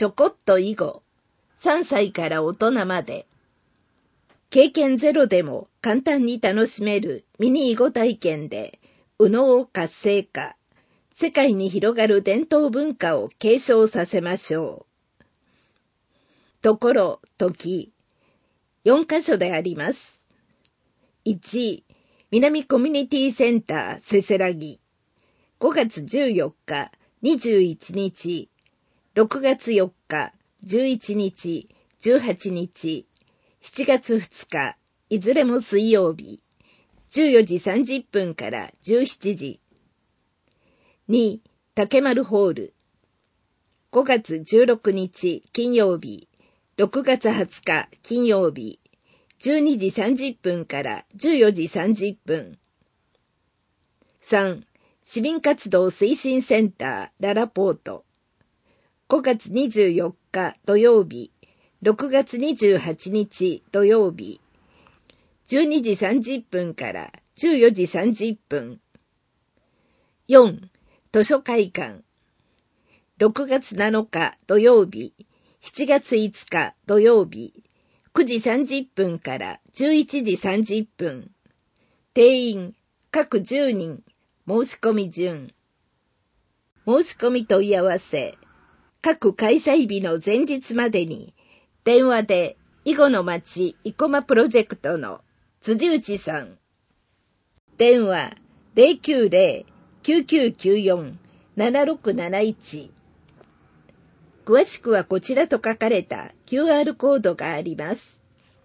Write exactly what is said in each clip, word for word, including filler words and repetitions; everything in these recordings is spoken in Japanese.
ちょこっと囲碁、さんさいから大人まで。経験ゼロでも簡単に楽しめるミニ囲碁体験で、右脳を活性化、世界に広がる伝統文化を継承させましょう。ところ、時、よんカ所であります。いち、南コミュニティセンターせせらぎ、ごがつじゅうよっか、にじゅういちにち、ろくがつよっか、じゅういちにち、じゅうはちにち、しちがつふつか、いずれも水曜日、じゅうよじさんじゅっぷんからじゅうしちじ。に、竹丸ホール、ごがつじゅうろくにち金曜日、ろくがつはつか金曜日、じゅうにじさんじゅっぷんからじゅうよじさんじゅっぷん。さん、市民活動推進センターララポート、ごがつにじゅうよっか土曜日、ろくがつにじゅうはちにち土曜日、じゅうにじさんじゅっぷんからじゅうよじさんじゅっぷん。よん、図書会館、ろくがつなのか土曜日、しちがついつか土曜日、くじさんじゅっぷんからじゅういちじさんじゅっぷん。定員、各じゅうにん、申し込み順。申し込み問い合わせ、各開催日の前日までに、電話で、囲碁の町生駒プロジェクトの辻内さん。電話 ゼロきゅうゼロ きゅうきゅうきゅうよん ななろくなないち。詳しくはこちらと書かれた キューアール コードがあります。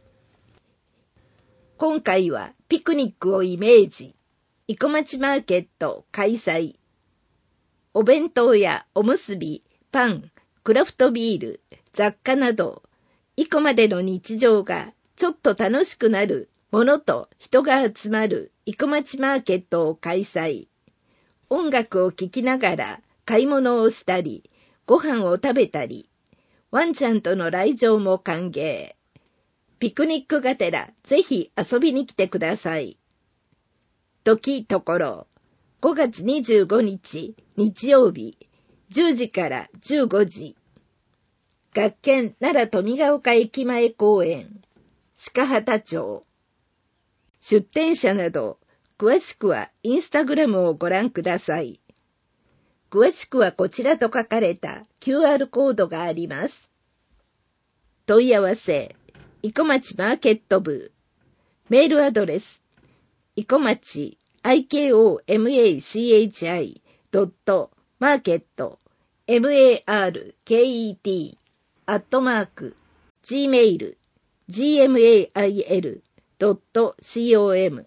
今回はピクニックをイメージ、生駒町マーケット開催。お弁当やおむすび、パン、クラフトビール、雑貨など、生駒での日常がちょっと楽しくなるものと人が集まる生駒町マーケットを開催。音楽を聴きながら買い物をしたり、ご飯を食べたり、ワンちゃんとの来場も歓迎。ピクニックがてらぜひ遊びに来てください。時ところ、ごがつにじゅうごにち日曜日、じゅうじからじゅうごじ。学研奈良富ヶ丘駅前公園、鹿畑町。出店者など、詳しくはインスタグラムをご覧ください。詳しくはこちらと書かれた キューアール コードがあります。問い合わせ、生駒町マーケット部。メールアドレス、生駒町 アイケーオーエムエーシーエイチアイ ドットマーケット マーケット アットマーク gmail ジーエムエーアイエル ドットコム。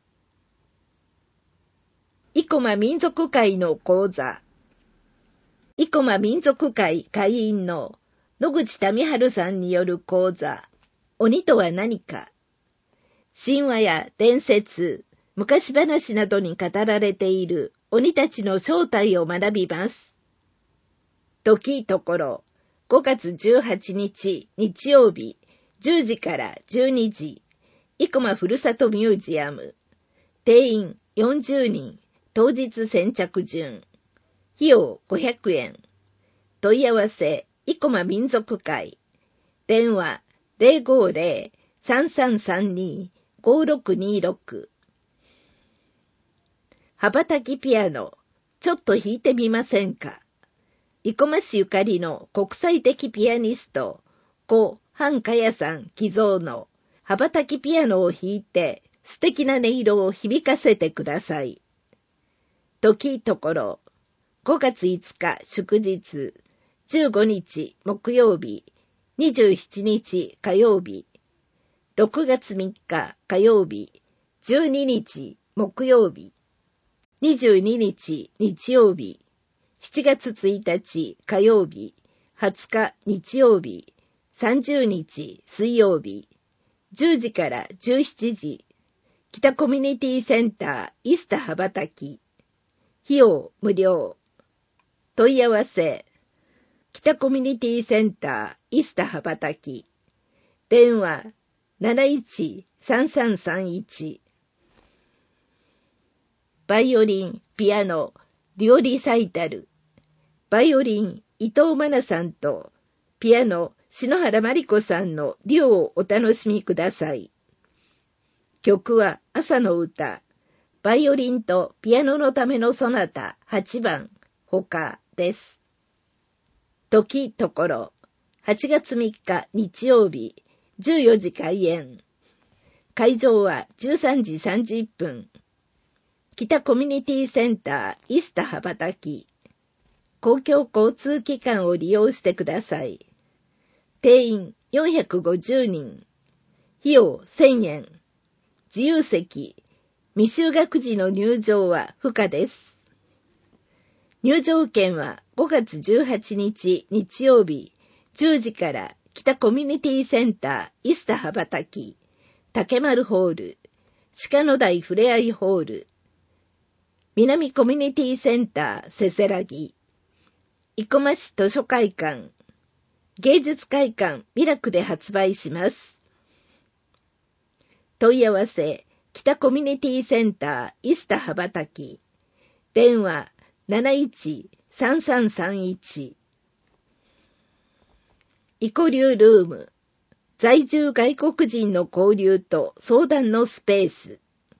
生駒民族会の講座。生駒民族会会員の野口民春さんによる講座、鬼とは何か。神話や伝説、昔話などに語られている鬼たちの正体を学びます。時ところ、ごがつじゅうはちにち日曜日、じゅうじからじゅうにじ、生駒ふるさとミュージアム。定員よんじゅうにん、当日先着順。費用ごひゃくえん。問い合わせ、生駒民族会。電話 ゼロごゼロ さんさんさんに ごろくにろく。羽ばたきピアノ、ちょっと弾いてみませんか。生駒市ゆかりの国際的ピアニスト、故韓かやさん寄贈の羽ばたきピアノを弾いて素敵な音色を響かせてください。時ところ、ごがついつか祝日、じゅうごにち木曜日、にじゅうしちにち火曜日、ろくがつみっか火曜日、じゅうににち木曜日、にじゅうににち日曜日、しちがつついたち火曜日、はつか日曜日、さんじゅうにち水曜日、じゅうじからじゅうしちじ、北コミュニティセンターイスタ羽ばたき。費用無料。問い合わせ、北コミュニティセンターイスタ羽ばたき。電話なないちさんさんさんいち。バイオリン、ピアノ、デュオリサイタル。バイオリン、伊藤真奈さんとピアノ、篠原まり子さんのデュオをお楽しみください。曲は朝の歌、バイオリンとピアノのためのソナタはちばん、他です。時ところ、はちがつみっか日曜日、じゅうよじ開演。会場はじゅうさんじさんじゅっぷん。北コミュニティセンターイスタ羽ばたき。公共交通機関を利用してください。定員よんひゃくごじゅうにん。費用せんえん。自由席。未就学児の入場は不可です。入場券はごがつじゅうはちにち日曜日じゅうじから北コミュニティセンターイスタ羽ばたき、竹丸ホール、鹿野台ふれあいホール、南コミュニティセンターせせらぎ、生駒市図書会館、芸術会館ミラクで発売します。問い合わせ、北コミュニティセンターイスタ羽ばたき、電話 なないちさんさんさんいち。イコリュールーム、在住外国人の交流と相談のスペース。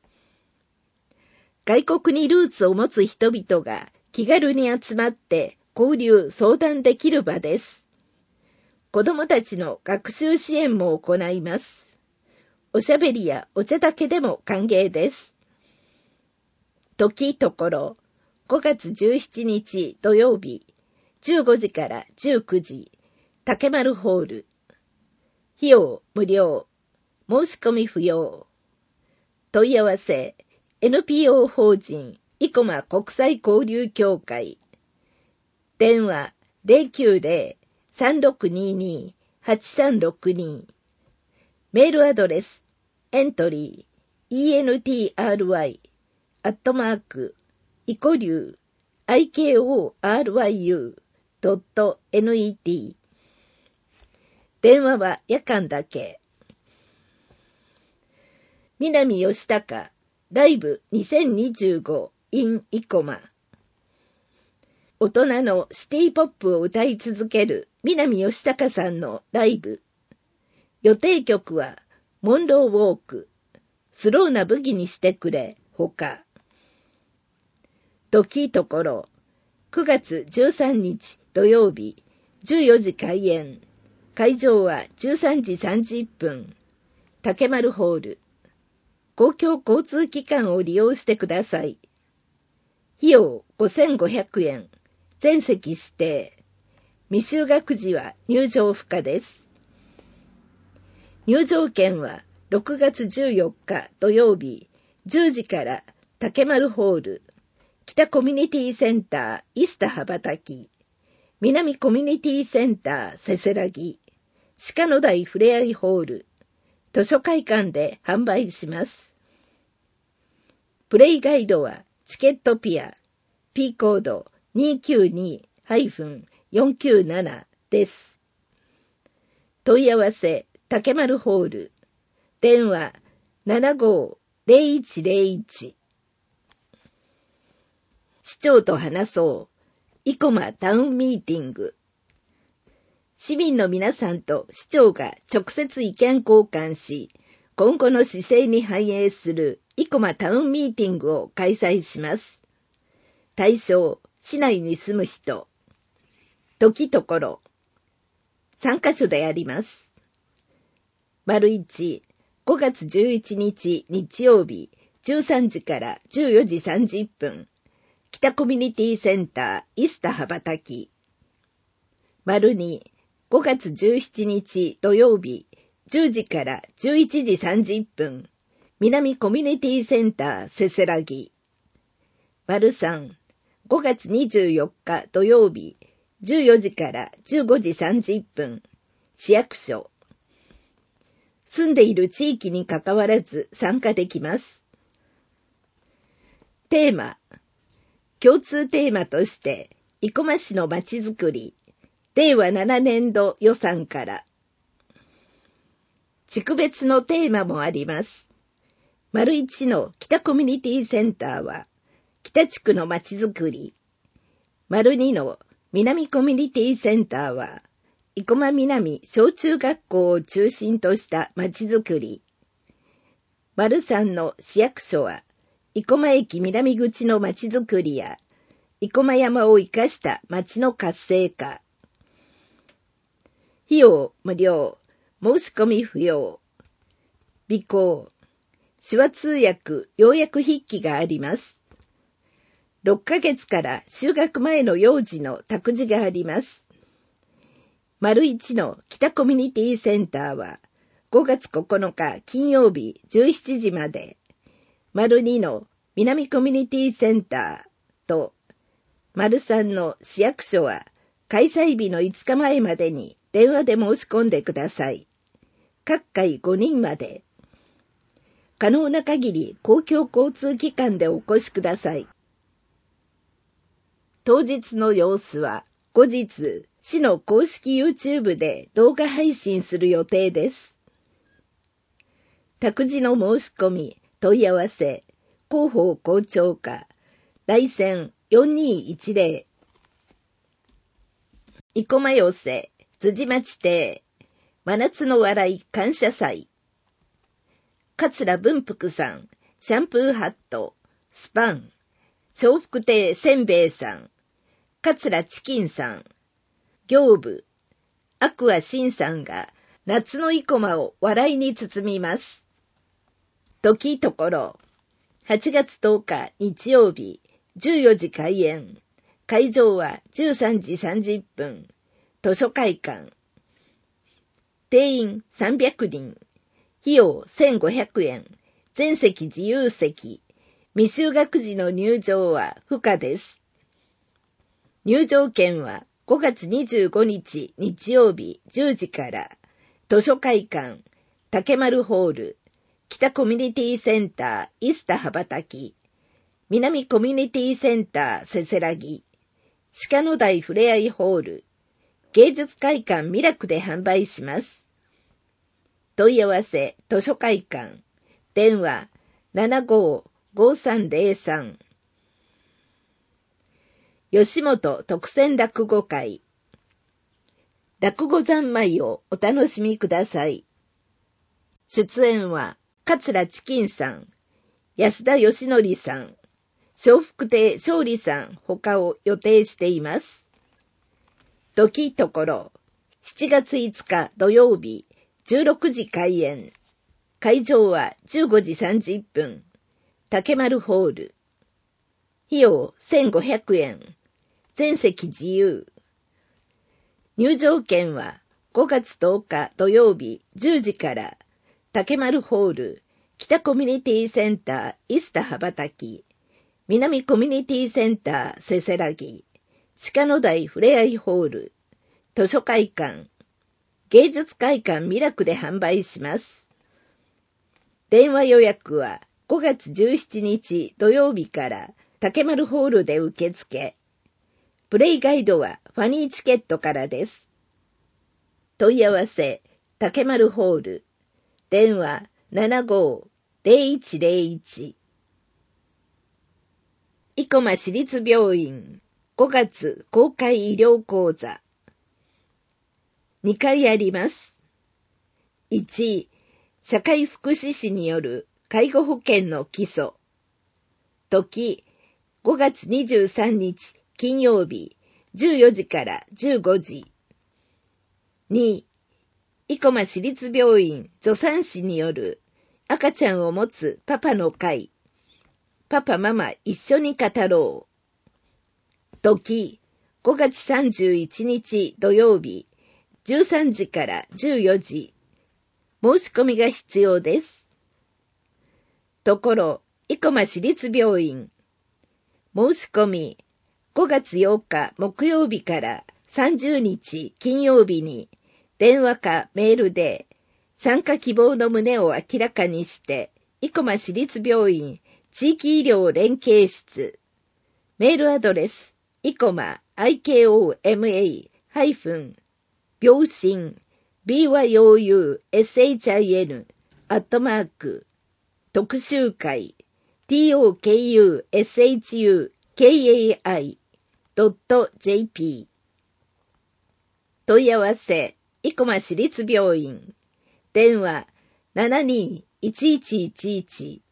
外国にルーツを持つ人々が気軽に集まって交流・相談できる場です。子どもたちの学習支援も行います。おしゃべりやお茶だけでも歓迎です。時ところ、ごがつじゅうしちにち土曜日、じゅうごじからじゅうくじ、竹丸ホール。費用無料。申し込み不要。問い合わせ、エヌピーオー 法人生駒国際交流協会。電話 ゼロきゅうゼロ さんろくにに はちさんろくに。メールアドレス、エントリー、エントリー、アットマーク、イコリュー、アイケーオーアールワイユー ドット ネット。電話は夜間だけ。南義孝、ライブにせんにじゅうご in 生駒。大人のシティポップを歌い続ける南義孝さんのライブ。予定曲は、モンローウォーク、スローなブギにしてくれ、ほか。時ところ、くがつじゅうさんにち土曜日、じゅうよじ開演。会場はじゅうさんじさんじゅっぷん。竹丸ホール。公共交通機関を利用してください。費用ごせんごひゃくえん。全席指定。未就学児は入場不可です。入場券はろくがつじゅうよっか土曜日じゅうじから竹丸ホール、北コミュニティセンターイスタ羽ばたき、南コミュニティセンターせせらぎ、鹿野台ふれあいホール、図書会館で販売します。プレイガイドはチケットピア、P コード にきゅうに よんきゅうなな です。問い合わせ、竹丸ホール、電話 ななごーゼロいちゼロいち。市長と話そう。生駒タウンミーティング。市民の皆さんと市長が直接意見交換し、今後の市政に反映する生駒タウンミーティングを開催します。対象、市内に住む人。時ところ。さんカ所であります。丸いち、ごがつじゅういちにち日曜日、じゅうさんじからじゅうよじさんじゅっぷん。北コミュニティセンターイスタ羽ばたき。丸に、ごがつじゅうしちにち土曜日、じゅうじからじゅういちじさんじゅっぷん。南コミュニティセンターせせらぎ。丸さん、ごがつにじゅうよっか土曜日、じゅうよじからじゅうごじさんじゅっぷん。市役所。住んでいる地域にかかわらず参加できます。テーマ。共通テーマとして、生駒市のまちづくり、れいわななねんど予算から。地区別のテーマもあります。丸一の北コミュニティセンターは、北地区のまちづくり。丸二の南コミュニティセンターは、 生駒南小中学校を中心とした町づくり。丸三の市役所は、生駒駅南口の町づくりや、生駒山を生かした町の活性化。費用無料、申し込み不要。備考。手話通訳、要約筆記があります。ろっかげつから就学前の幼児の託児があります。丸一の北コミュニティセンターはごがつここのか金曜日じゅうしちじまで、丸二の南コミュニティセンターと丸三の市役所は開催日のいつかまえまでに電話で申し込んでください。各回ごにんまで。可能な限り公共交通機関でお越しください。当日の様子は後日、市の公式 YouTube で動画配信する予定です。託児の申し込み、問い合わせ、広報校長課、来線よんにいちぜろ。生駒寄せ、辻町邸、真夏の笑い感謝祭。桂文福さん、シャンプーハット、スパン、笑福亭せんべいさん、桂チキンさん、行部、アクアシンさんが夏の生駒を笑いに包みます。時ところ、はちがつとおか日曜日、じゅうよじ開演。会場はじゅうさんじさんじゅっぷん。図書会館。定員さんびゃくにん。費用せんごひゃくえん。全席自由席。未就学児の入場は不可です。入場券はごがつにじゅうごにち日曜日じゅうじから、図書会館、竹丸ホール、北コミュニティセンター、イスタ羽ばたき、南コミュニティセンター、せせらぎ、鹿の台ふれあいホール、芸術会館ミラクで販売します。問い合わせ、図書会館、電話 ななごーごーさんぜろさん。吉本特選落語会。落語三昧をお楽しみください。出演は、桂チキンさん、安田義則さん、笑福亭勝利さん他を予定しています。時ところ、しちがついつか土曜日、じゅうろくじ開演。会場はじゅうごじさんじゅっぷん。竹丸ホール。費用せんごひゃくえん。全席自由。入場券はごがつとおか土曜日じゅうじから、竹丸ホール、北コミュニティセンター、イスタ羽ばたき、南コミュニティセンター、せせらぎ、鹿の台ふれあいホール、図書会館、芸術会館ミラクで販売します。電話予約はごがつじゅうしちにち土曜日から竹丸ホールで受付。プレイガイドはファニーチケットからです。問い合わせ、竹丸ホール。電話 ななごーぜろいちぜろいち。生駒市立病院ごがつ公開医療講座。にかいあります。いち、社会福祉士による介護保険の基礎。時、ごがつにじゅうさんにち金曜日、じゅうよじからじゅうごじ。に、生駒市立病院助産師による赤ちゃんを持つパパの会。パパママ一緒に語ろう。時、ごがつさんじゅういちにち土曜日、じゅうさんじからじゅうよじ。申し込みが必要です。ところ、生駒市立病院。申し込み、ごがつようか木曜日からさんじゅうにち金曜日に、電話かメールで参加希望の旨を明らかにして、生駒市立病院地域医療連携室、メールアドレス、生駒 アイケーオーエムエー ハイフン、病診 ビーワイオーユーエスエイチアイエヌ アットマーク、特集会 トクシュケーアイドットジェーピー問い合わせ、生駒市立病院。電話、ななにーいちいちいちいち。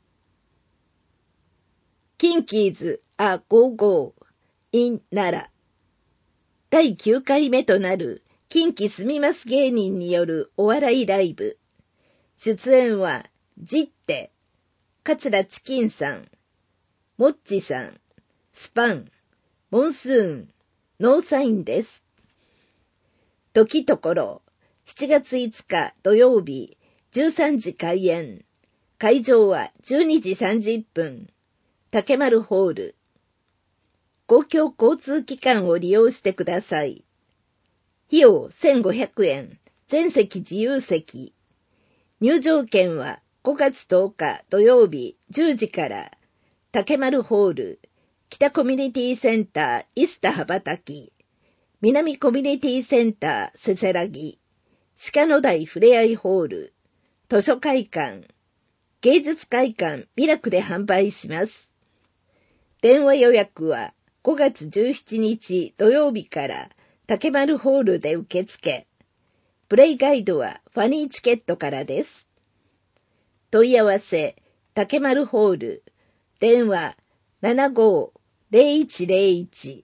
キンキーズ、あ、ごじゅうご、in 奈良。だいきゅうかいめとなる、近畿住みます芸人によるお笑いライブ。出演は、ジッテ、桂チキンさん、モッチさん、スパン、モンスーン、ノーサインです。時ところ、しちがついつか土曜日、じゅうさんじ開演。会場はじゅうにじさんじゅっぷん。竹丸ホール。公共交通機関を利用してください。費用せんごひゃくえん。全席自由席。入場券はごがつとおか土曜日じゅうじから竹丸ホール、北コミュニティセンターイスタ羽ばたき、南コミュニティセンターせせらぎ、鹿野台ふれあいホール、図書会館、芸術会館ミラクで販売します。電話予約はごがつじゅうしちにち土曜日から竹丸ホールで受付。プレイガイドはファニーチケットからです。問い合わせ、竹丸ホール、電話 ななごーぜろいちぜろいち。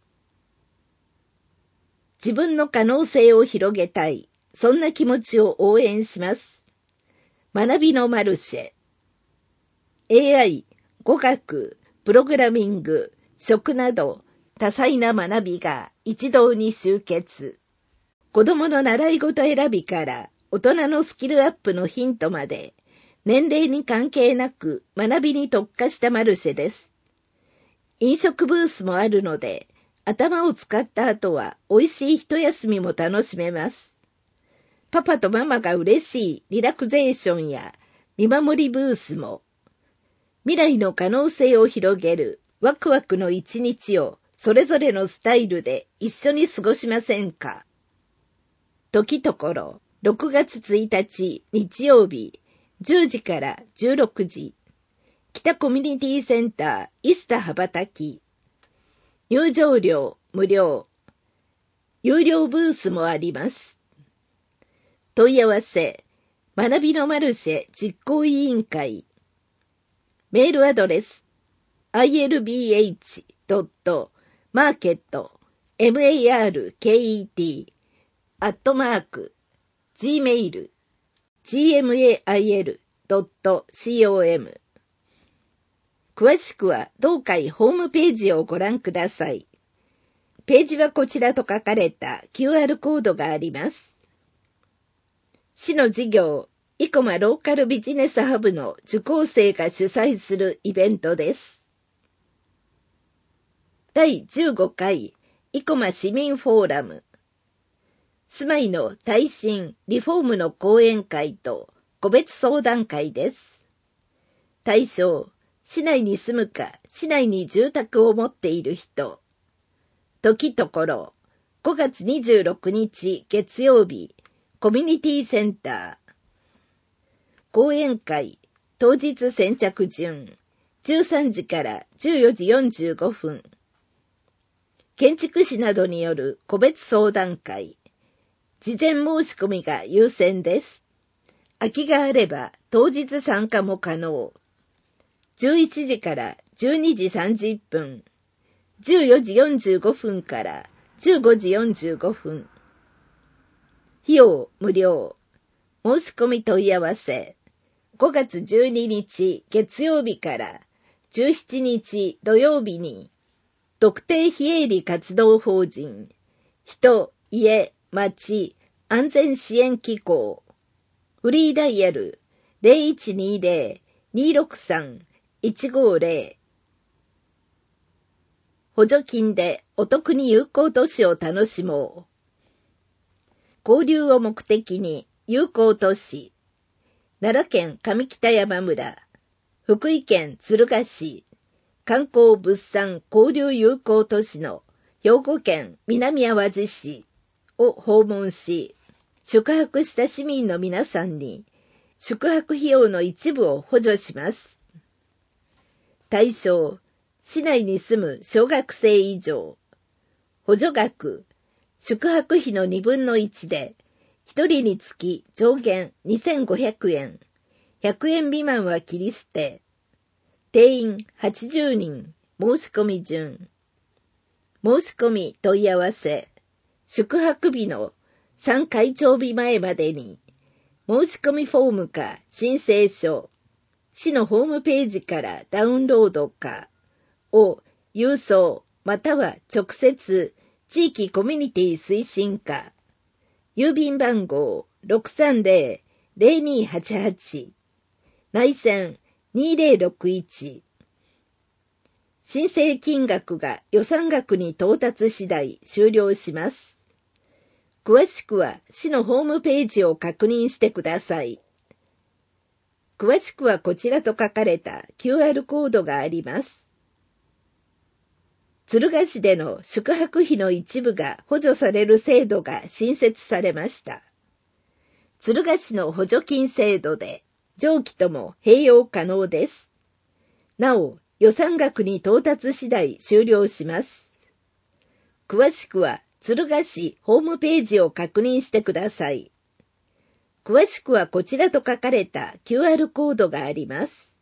自分の可能性を広げたい、そんな気持ちを応援します。学びのマルシェ。エーアイ、語学、プログラミング、食など多彩な学びが一堂に集結。子供の習い事選びから大人のスキルアップのヒントまで、年齢に関係なく学びに特化したマルシェです。飲食ブースもあるので、頭を使った後は美味しい一休みも楽しめます。パパとママが嬉しいリラクゼーションや見守りブースも、未来の可能性を広げるワクワクの一日をそれぞれのスタイルで一緒に過ごしませんか。時ところ、ろくがつついたち日曜日、じゅうじからじゅうろくじ、北コミュニティセンターイスタ羽ばたき。入場料無料。有料ブースもあります。問い合わせ、学びのマルシェ実行委員会。メールアドレス、アイエルビーエイチドットマーケット マーケット アットマーク gmail ジーエムエーアイエルドットコム。詳しくは同会ホームページをご覧ください。ページはこちらと書かれた キューアール コードがあります。市の事業、生駒ローカルビジネスハブの受講生が主催するイベントです。だいじゅうごかい生駒市民フォーラム。住まいの耐震・リフォームの講演会と個別相談会です。対象、市内に住むか、市内に住宅を持っている人。時ところ、ごがつにじゅうろくにち月曜日、コミュニティセンター。講演会、当日先着順、じゅうさんじからじゅうよじよんじゅうごふん。建築士などによる個別相談会。事前申し込みが優先です。空きがあれば当日参加も可能。じゅういちじからじゅうにじさんじゅっぷん、じゅうよじよんじゅうごふんからじゅうごじよんじゅうごふん。費用無料。申し込み問い合わせ。ごがつじゅうににち月曜日からじゅうしちにち土曜日に、特定非営利活動法人、人、家、町、安全支援機構、フリーダイヤル ゼロいちにゼロ にーろくさん いちごゼロ。補助金でお得に友好都市を楽しもう。交流を目的に友好都市。奈良県上北山村、福井県敦賀市、観光物産交流友好都市の兵庫県南あわじ市を訪問し、宿泊した市民の皆さんに宿泊費用の一部を補助します。対象、市内に住む小学生以上。補助額、 宿泊費のにぶんのいちで、ひとりにつき上限にせんごひゃくえん、ひゃくえん未満は切り捨て、定員はちじゅうにん、申し込み順。申し込み問い合わせ、宿泊日のさん開帳日前までに、申し込みフォームか申請書、市のホームページからダウンロードかを郵送または直接地域コミュニティ推進課、郵便番号 ろくさんぜろ ぜろにはちはち、内線にぜろろくいち。申請金額が予算額に到達次第終了します。詳しくは市のホームページを確認してください。詳しくはこちらと書かれた キューアール コードがあります。敦賀市での宿泊費の一部が補助される制度が新設されました。敦賀市の補助金制度で上記とも併用可能です。なお、予算額に到達次第終了します。詳しくは敦賀市ホームページを確認してください。詳しくはこちらと書かれた キューアール コードがあります。